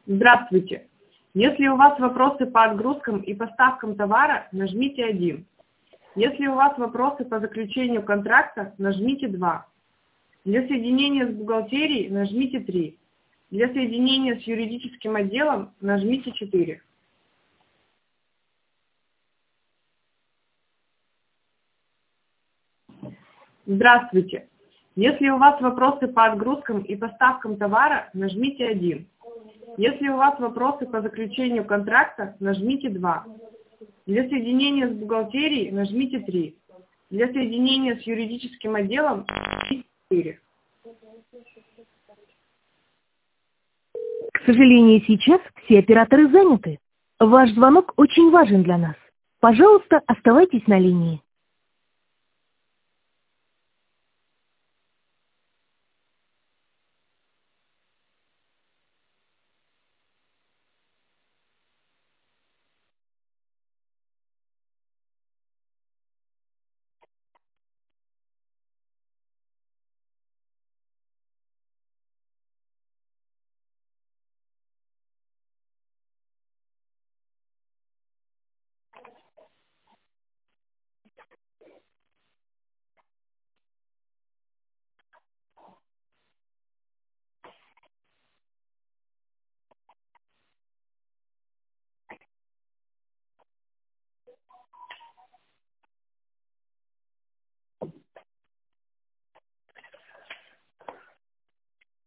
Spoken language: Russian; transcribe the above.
Здравствуйте. Если у вас вопросы по отгрузкам и поставкам товара, нажмите 1. Если у вас вопросы по заключению контракта, нажмите 2. Для соединения с бухгалтерией нажмите 3. Для соединения с юридическим отделом нажмите 4. Здравствуйте. Если у вас вопросы по отгрузкам и поставкам товара, нажмите 1. Если у вас вопросы по заключению контракта, нажмите 2. Для соединения с бухгалтерией нажмите 3. Для соединения с юридическим отделом нажмите 4. К сожалению, сейчас все операторы заняты. Ваш звонок очень важен для нас. Пожалуйста, оставайтесь на линии.